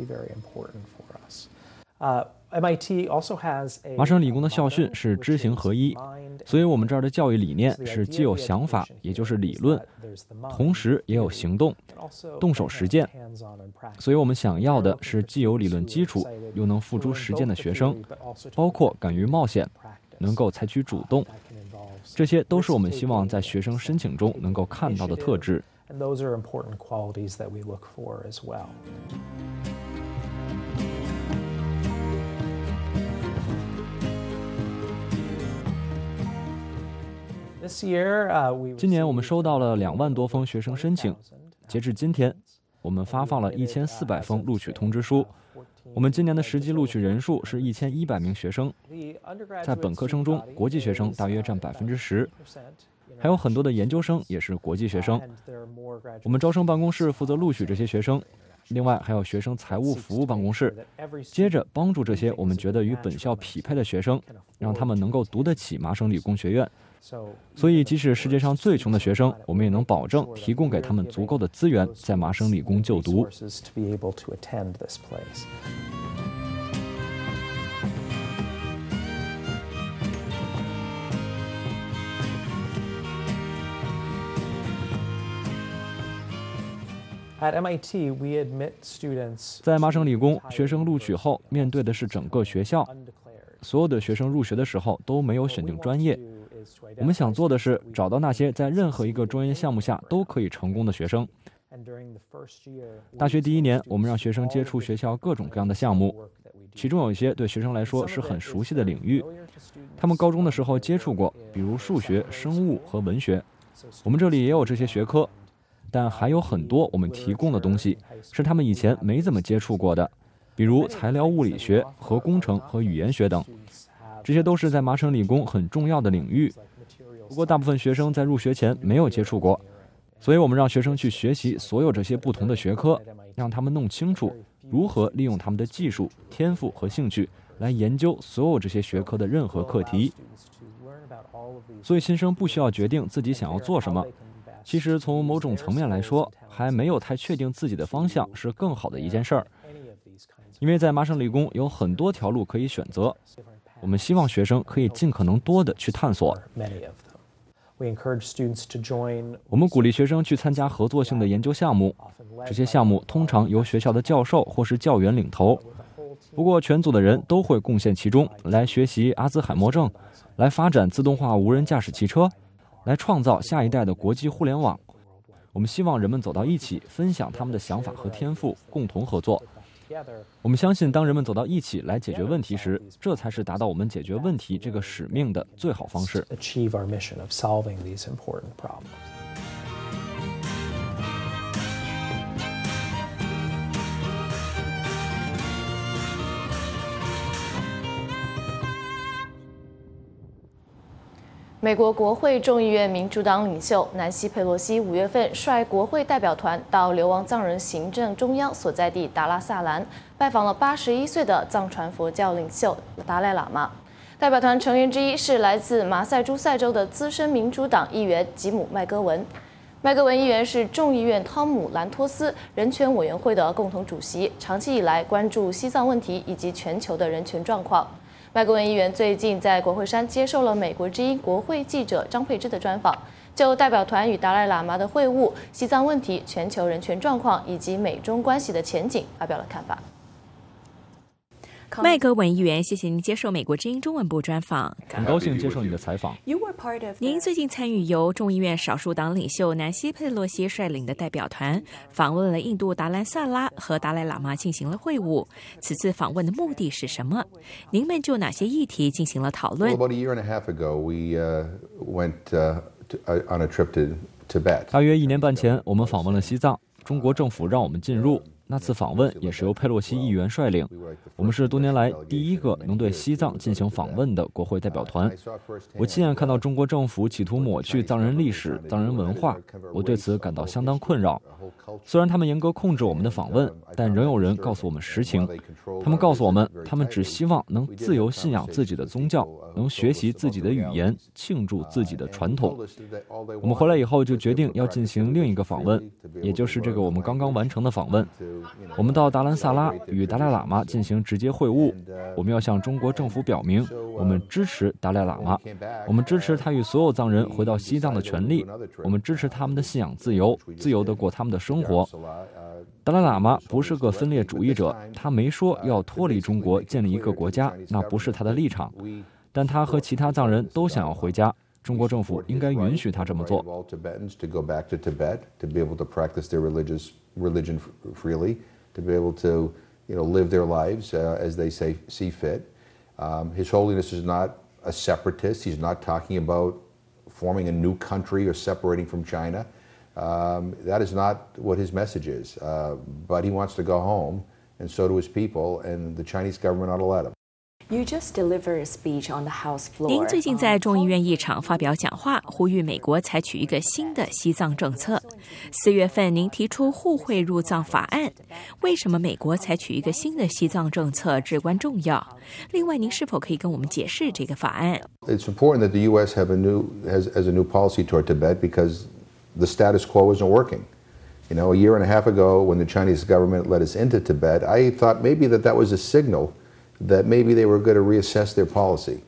麻省理工的校训是知行合一，所以我们这儿的教育理念是既有想法，也就是理论，同时也有行动，动手实践。所以我们想要的是既有理论基础，又能付诸实践的学生，包括敢于冒险，能够采取主动，这些都是我们希望在学生申请中能够看到的特质。今年我们收到了2万多封学生申请，截至今天，我们发放了1400封录取通知书。我们今年的实际录取人数是1100名学生，在本科生中，国际学生大约占10%，还有很多的研究生也是国际学生。我们招生办公室负责录取这些学生，另外还有学生财务服务办公室，接着帮助这些我们觉得与本校匹配的学生，让他们能够读得起麻省理工学院。所以即使世界上最穷的学生，我们也能保证提供给他们足够的资源，在麻省理工就读。在麻省理工，学生录取后面对的是整个学校。所有的学生入学的时候都没有选定专业。我们想做的是找到那些在任何一个专业项目下都可以成功的学生。大学第1年，我们让学生接触学校各种各样的项目，其中有一些对学生来说是很熟悉的领域，他们高中的时候接触过，比如数学、生物和文学。我们这里也有这些学科，但还有很多我们提供的东西是他们以前没怎么接触过的，比如材料物理学、核工程和语言学等，这些都是在麻省理工很重要的领域。不过大部分学生在入学前没有接触过，所以我们让学生去学习所有这些不同的学科，让他们弄清楚如何利用他们的技术、天赋和兴趣来研究所有这些学科的任何课题。所以新生不需要决定自己想要做什么，其实从某种层面来说，还没有太确定自己的方向是更好的一件事儿。因为在麻省理工有很多条路可以选择，我们希望学生可以尽可能多的去探索。我们鼓励学生去参加合作性的研究项目，这些项目通常由学校的教授或是教员领头，不过全组的人都会贡献其中，来学习阿兹海默症，来发展自动化无人驾驶汽车，来创造下一代的国际互联网。我们希望人们走到一起，分享他们的想法和天赋，共同合作。我们相信，当人们走到一起来解决问题时，这才是达到我们解决问题这个使命的最好方式。 美国国会众议院民主党领袖南希·佩洛西5月份率国会代表团到流亡藏人行政中央所在地达拉萨兰，拜访了81岁的藏传佛教领袖达赖喇嘛。代表团成员之一是来自马赛诸塞州的资深民主党议员吉姆·麦戈文。麦戈文议员是众议院汤姆·兰托斯人权委员会的共同主席，长期以来关注西藏问题以及全球的人权状况。 麦格文议员最近在国会山接受了美国之音国会记者张佩芝的专访，就代表团与达赖喇嘛的会晤、西藏问题、全球人权状况以及美中关系的前景发表了看法。 麦格文议员，谢谢您接受美国之音中文部专访。 很高兴接受你的采访。 您最近参与由众议院少数党领袖南希·佩洛西率领的代表团访问了印度达兰萨拉，和达赖喇嘛进行了会晤。此次访问的目的是什么？您们就哪些议题进行了讨论？ About a year and a half ago, we went on a trip to Tibet. 大约1年半前，我们访问了西藏，中国政府让我们进入。那次访问也是由佩洛西议员率领，我们是多年来第一个能对西藏进行访问的国会代表团。我亲眼看到中国政府企图抹去藏人历史、藏人文化，我对此感到相当困扰。虽然他们严格控制我们的访问，但仍有人告诉我们实情。他们告诉我们，他们只希望能自由信仰自己的宗教，能学习自己的语言，庆祝自己的传统。我们回来以后就决定要进行另一个访问，也就是这个我们刚刚完成的访问。我们到达兰萨拉与达赖喇嘛进行直接会晤，我们要向中国政府表明，我们支持达赖喇嘛，我们支持他与所有藏人回到西藏的权利，我们支持他们的信仰自由，自由地过他们的生活。达赖喇嘛不是个分裂主义者，他没说要脱离中国建立一个国家，那不是他的立场，但他和其他藏人都想要回家，中国政府应该允许他这么做。 Religion freely, to be able to, live their lives as they see fit. His Holiness is not a separatist. He's not talking about forming a new country or separating from China. That is not what his message is. But he wants to go home, and so do his people, and the Chinese government ought to let him. 您最近在众议院议场发表讲话，呼吁美国采取一个新的西藏政策。4月份，您提出互惠入藏法案，为什么美国采取一个新的西藏政策至关重要？另外，您是否可以跟我们解释这个法案 ？It's important that the U.S. has a new policy toward Tibet because the status quo isn't working. A year and a half ago, when the Chinese government let us into Tibet, I thought maybe that was a signal.That maybe they were going to reassess their policy,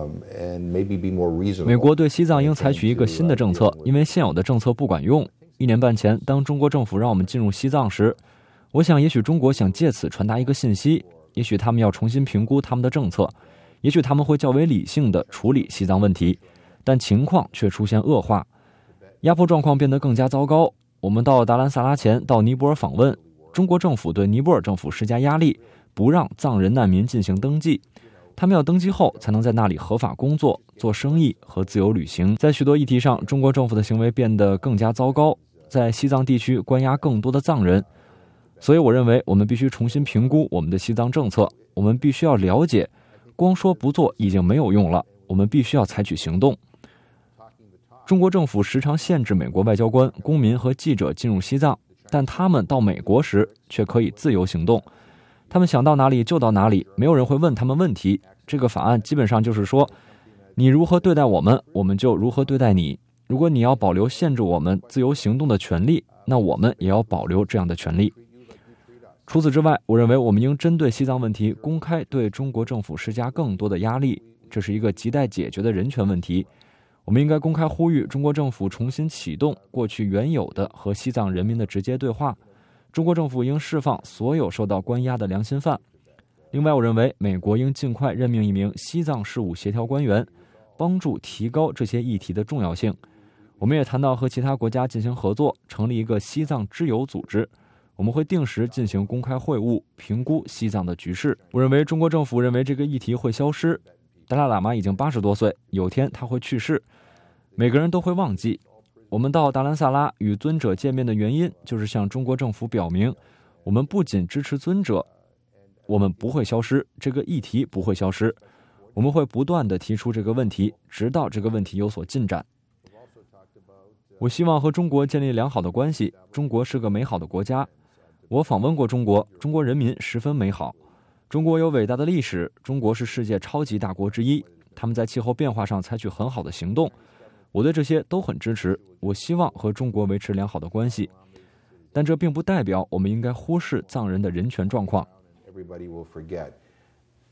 and maybe be more reasonable. 美国对西藏应采取一个新的政策，因为现有的政策不管用。1年半前，当中国政府让我们进入西藏时，我想也许中国想借此传达一个信息，也许他们要重新评估他们的政策，也许他们会较为理性地处理西藏问题，但情况却出现恶化，压迫状况变得更加糟糕。我们到达兰萨拉前到尼泊尔访问，中国政府对尼泊尔政府施加压力，不让藏人难民进行登记，他们要登记后才能在那里合法工作、做生意和自由旅行。在许多议题上，中国政府的行为变得更加糟糕，在西藏地区关押更多的藏人。所以我认为我们必须重新评估我们的西藏政策，我们必须要了解，光说不做已经没有用了，我们必须要采取行动。中国政府时常限制美国外交官、公民和记者进入西藏，但他们到美国时却可以自由行动。他们想到哪里就到哪里，没有人会问他们问题。这个法案基本上就是说，你如何对待我们，我们就如何对待你。如果你要保留限制我们自由行动的权利，那我们也要保留这样的权利。除此之外，我认为我们应针对西藏问题公开对中国政府施加更多的压力，这是一个亟待解决的人权问题。我们应该公开呼吁中国政府重新启动过去原有的和西藏人民的直接对话。中国政府应释放所有受到关押的良心犯。另外，我认为美国应尽快任命一名西藏事务协调官员，帮助提高这些议题的重要性。我们也谈到和其他国家进行合作，成立一个西藏之友组织。我们会定时进行公开会晤，评估西藏的局势。我认为中国政府认为这个议题会消失。达赖喇嘛已经80多岁，有天他会去世，每个人都会忘记。我们到达兰萨拉与尊者见面的原因，就是向中国政府表明，我们不仅支持尊者，我们不会消失，这个议题不会消失，我们会不断地提出这个问题，直到这个问题有所进展。我希望和中国建立良好的关系，中国是个美好的国家。我访问过中国，中国人民十分美好，中国有伟大的历史，中国是世界超级大国之一，他们在气候变化上采取很好的行动，我对这些都很支持。我希望和中国维持良好的关系，但这并不代表我们应该忽视藏人的人权状况。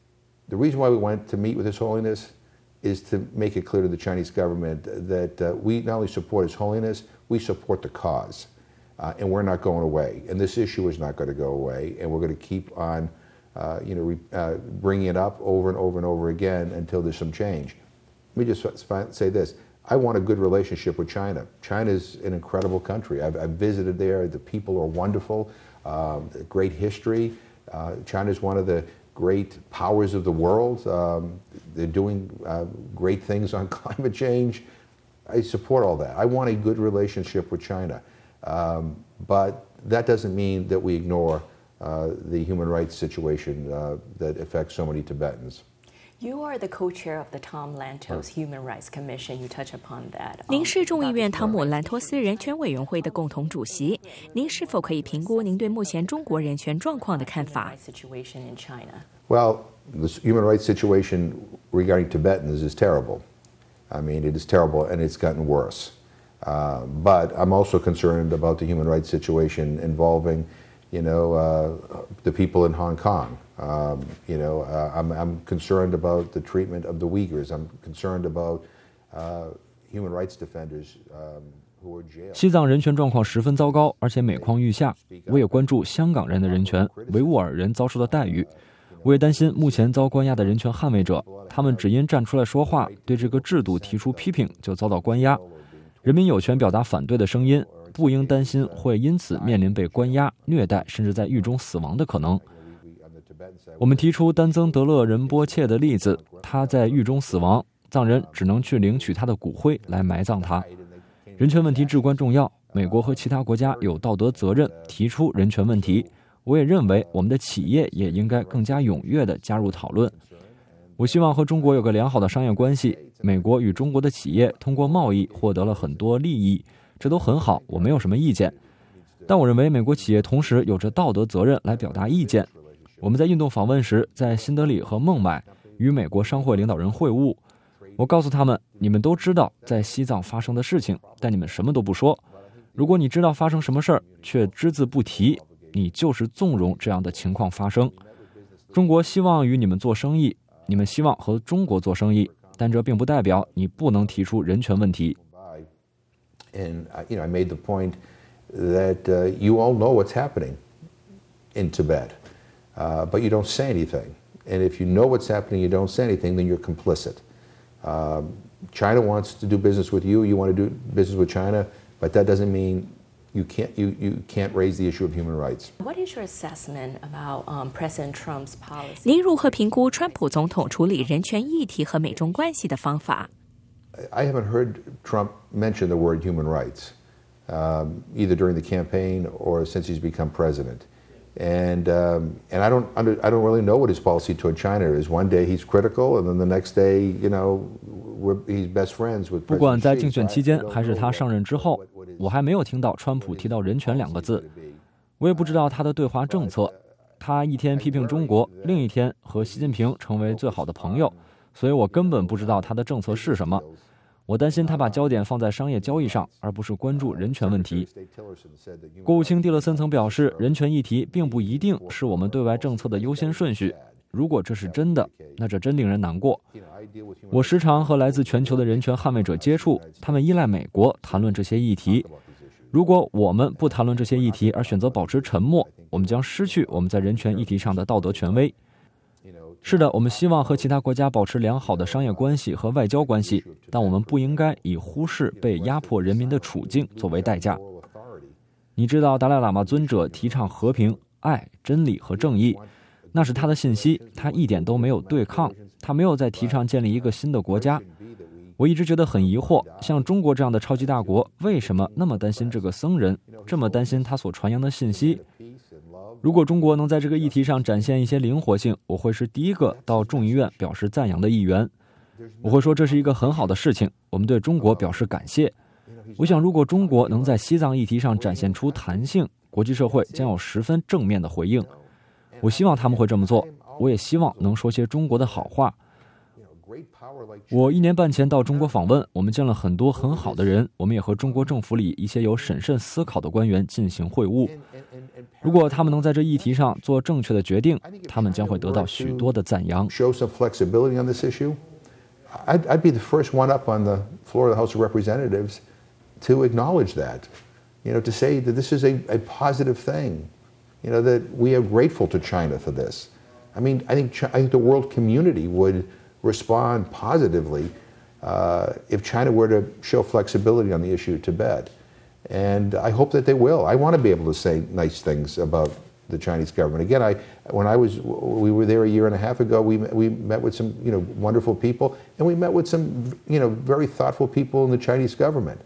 The reason why we went to meet with His Holiness is to make it clear to the Chinese government that we not only support His Holiness, we support the cause, and we're not going away. And this issue is not going to go away, and we're going to keep on, bringing it up over and over and over again until there's some change. Let me just say this. I want a good relationship with China. China is an incredible country. I've visited there. The people are wonderful, great history. China is one of the great powers of the world. They're doing great things on climate change. I support all that. I want a good relationship with China. But that doesn't mean that we ignore the human rights situation that affects so many Tibetans. You are the co-chair of the Tom Lantos Human Rights Commission. You touch upon that. 您是众议院汤姆·兰托斯人权委员会的共同主席，您是否可以评估您对目前中国人权状况的看法？ Well, the human rights situation regarding Tibetans is terrible. I mean, it is terrible, and it's gotten worse. But I'm also concerned about the human rights situation involving, the people in Hong Kong. I'm concerned about the treatment of the Uyghurs. I'm concerned about human rights defenders who are jailed. 西藏人权状况十分糟糕，而且每况愈下。我也关注香港人的人权，维吾尔人遭受的待遇。我也担心目前遭关押的人权捍卫者，他们只因站出来说话，对这个制度提出批评，就遭到关押。人民有权表达反对的声音，不应担心会因此面临被关押、虐待，甚至在狱中死亡的可能。我们提出丹增德勒仁波切的例子，他在狱中死亡，藏人只能去领取他的骨灰来埋葬他。人权问题至关重要，美国和其他国家有道德责任提出人权问题。我也认为我们的企业也应该更加踊跃地加入讨论。我希望和中国有个良好的商业关系，美国与中国的企业通过贸易获得了很多利益，这都很好，我没有什么意见。但我认为美国企业同时有着道德责任来表达意见。我们在印度访问时，在新德里和孟买与美国商会领导人会晤，我告诉他们，你们都知道在西藏发生的事情，但你们什么都不说。如果你知道发生什么事儿，却只字不提，你就是纵容这样的情况发生。中国希望与你们做生意，你们希望和中国做生意，但这并不代表你不能提出人权问题。 And I made the point that you all know what's happening in Tibet, but you don't say anything. And if you know what's happening, you don't say anything, then you're complicit. China wants to do business with you. You want to do business with China, but that doesn't mean you can't raise the issue of human rights. What is your assessment about President Trump's policy? 您如何评估川普总统处理人权议题和美中关系的方法？ I haven't heard Trump mention the word human rights, either during the campaign or since he's become president. And I don't really know what his policy toward China is. One day he's critical, and then the next day, he's best friends with President Xi. 不管在竞选期间还是他上任之后，我还没有听到川普提到人权2个字。我也不知道他的对华政策。他一天批评中国，另一天和习近平成为最好的朋友，所以我根本不知道他的政策是什么。我担心他把焦点放在商业交易上，而不是关注人权问题。国务卿蒂勒森曾表示，人权议题并不一定是我们对外政策的优先顺序。如果这是真的，那这真令人难过。我时常和来自全球的人权捍卫者接触，他们依赖美国谈论这些议题。如果我们不谈论这些议题而选择保持沉默，我们将失去我们在人权议题上的道德权威。是的，我们希望和其他国家保持良好的商业关系和外交关系，但我们不应该以忽视被压迫人民的处境作为代价。你知道达赖喇嘛尊者提倡和平、爱、真理和正义，那是他的信息，他一点都没有对抗，他没有在提倡建立一个新的国家。我一直觉得很疑惑，像中国这样的超级大国，为什么那么担心这个僧人，这么担心他所传扬的信息？如果中国能在这个议题上展现一些灵活性，我会是第一个到众议院表示赞扬的议员。我会说这是一个很好的事情，我们对中国表示感谢。我想，如果中国能在西藏议题上展现出弹性，国际社会将有十分正面的回应。我希望他们会这么做，我也希望能说些中国的好话。我1年半前到中国访问，我们见了很多很好的人，我们也和中国政府里一些有审慎思考的官员进行会晤。 如果他们能在这议题上做正确的决定，他们将会得到许多的赞扬。 Show some flexibility on this issue. I'd be the first one up on the floor of the House of Representatives to acknowledge that, to say that this is a positive thing, that we are grateful to China for this. I think the world community would respond positively if China were to show flexibility on the issue of Tibet. And I hope that they will. I want to be able to say nice things about the Chinese government. Again, we were there a year and a half ago. We met with some, wonderful people, and we met with some, very thoughtful people in the Chinese government.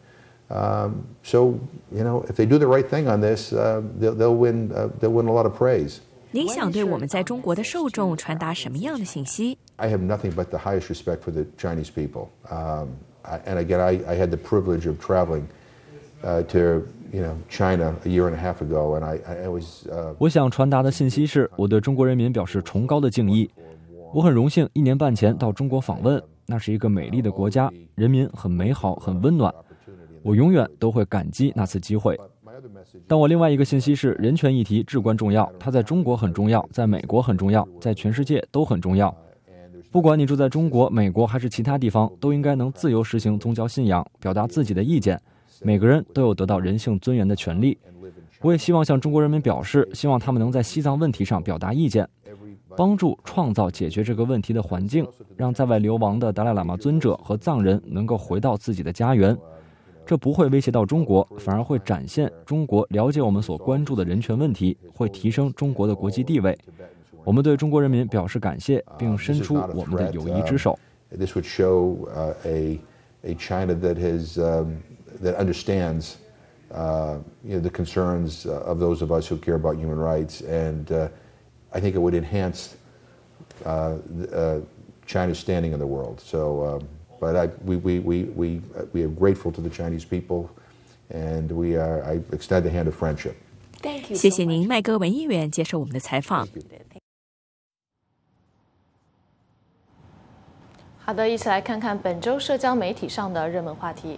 So, if they do the right thing on this, they'll win a lot of praise. 您想对我们在中国的受众传达什么样的信息？ I have nothing but the highest respect for the Chinese people. And again, I had the privilege of traveling to China a year and a half ago, and I was. 我想传达的信息是，我对中国人民表示崇高的敬意。我很荣幸1年半前到中国访问，那是一个美丽的国家，人民很美好，很温暖。我永远都会感激那次机会。但我另外一个信息是，人权议题至关重要，它在中国很重要，在美国很重要，在全世界都很重要。不管你住在中国、美国还是其他地方，都应该能自由实行宗教信仰，表达自己的意见。每个人都有得到人性尊严的权利。我也希望向中国人民表示，希望他们能在西藏问题上表达意见，帮助创造解决这个问题的环境，让在外流亡的达赖喇嘛尊者和藏人能够回到自己的家园。这不会威胁到中国，反而会展现中国了解我们所关注的人权问题，会提升中国的国际地位。我们对中国人民表示感谢，并伸出我们的友谊之手。 This would show a China that understands the concerns of those of us who care about human rights, and I think it would enhance China's standing in the world. So. But we are grateful to the Chinese people, and I extend a hand of friendship. 谢谢您，麦戈文议员接受我们的采访。 好的，一起来看看本周社交媒体上的热门话题。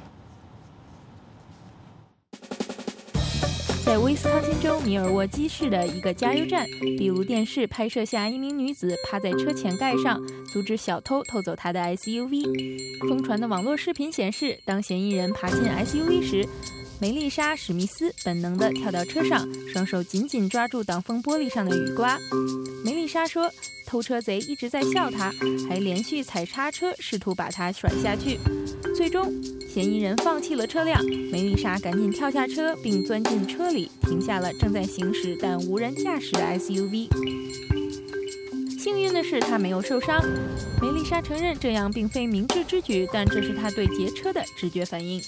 在威斯康星州米尔沃基市的一个加油站，闭路电视拍摄下一名女子趴在车前盖上，阻止小偷偷走她的 SUV。疯传的网络视频显示，当嫌疑人爬进 SUV 时，梅丽莎·史密斯本能地跳到车上，双手紧紧抓住挡风玻璃上的雨刮。梅丽莎说，偷车贼一直在笑她，还连续踩刹车，试图把她甩下去。最终，嫌疑人放弃了车辆，梅丽莎赶紧跳下车，并钻进车里，停下了正在行驶但无人驾驶的 SUV。幸运的是，她没有受伤。梅丽莎承认这样并非明智之举，但这是她对劫车的直觉反应。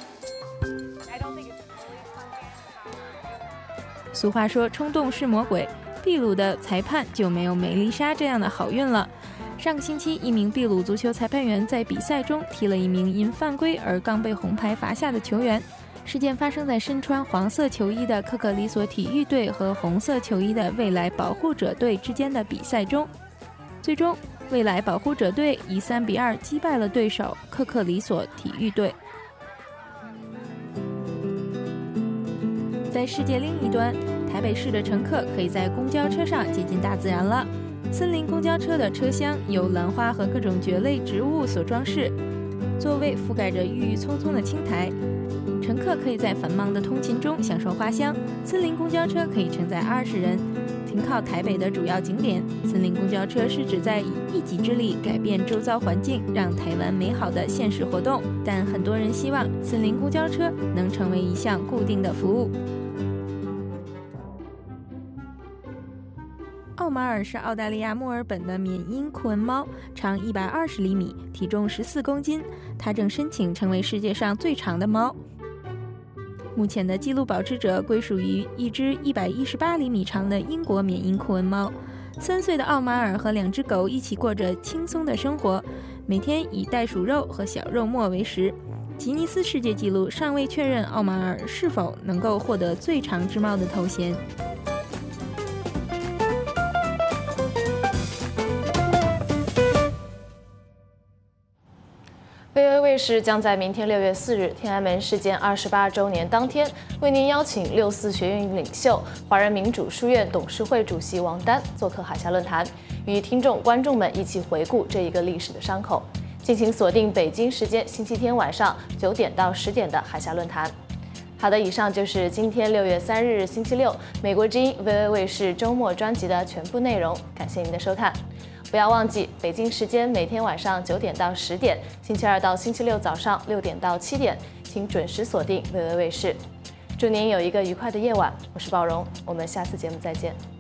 俗话说，冲动是魔鬼。秘鲁的裁判就没有梅丽莎这样的好运了。上个星期，一名秘鲁足球裁判员在比赛中踢了一名因犯规而刚被红牌罚下的球员。事件发生在身穿黄色球衣的科克里索体育队和红色球衣的未来保护者队之间的比赛中，最终未来保护者队以3-2击败了对手科克里索体育队。在世界另一端，台北市的乘客可以在公交车上接近大自然了。森林公交车的车厢由兰花和各种蕨类植物所装饰，座位覆盖着郁郁葱葱的青苔。乘客可以在繁忙的通勤中享受花香。森林公交车可以承载20人，停靠台北的主要景点。森林公交车是指在以一己之力改变周遭环境，让台湾美好的现实活动。但很多人希望森林公交车能成为一项固定的服务。奥马尔是澳大利亚墨尔本的缅因库恩猫，长120厘米，体重14公斤。它正申请成为世界上最长的猫。目前的纪录保持者归属于一只118厘米长的英国缅因库恩猫。3岁的奥马尔和2只狗一起过着轻松的生活，每天以袋鼠肉和小肉末为食。吉尼斯世界纪录尚未确认奥马尔是否能够获得最长之猫的头衔。 卫视将在明天6月4日天安门事件28周年当天，为您邀请6·4学运领袖、华人民主书院董事会主席王丹做客海峡论坛，与听众、观众们一起回顾这一个历史的伤口。敬请锁定北京时间星期天晚上9点到10点的海峡论坛。好的，以上就是今天6月3日星期六美国之音 VOA 卫视周末专辑的全部内容，感谢您的收看。不要忘记，北京时间每天晚上9点到10点，星期二到星期六早上6点到7点，请准时锁定 VOA 卫视。祝您有一个愉快的夜晚，我是宝荣，我们下次节目再见。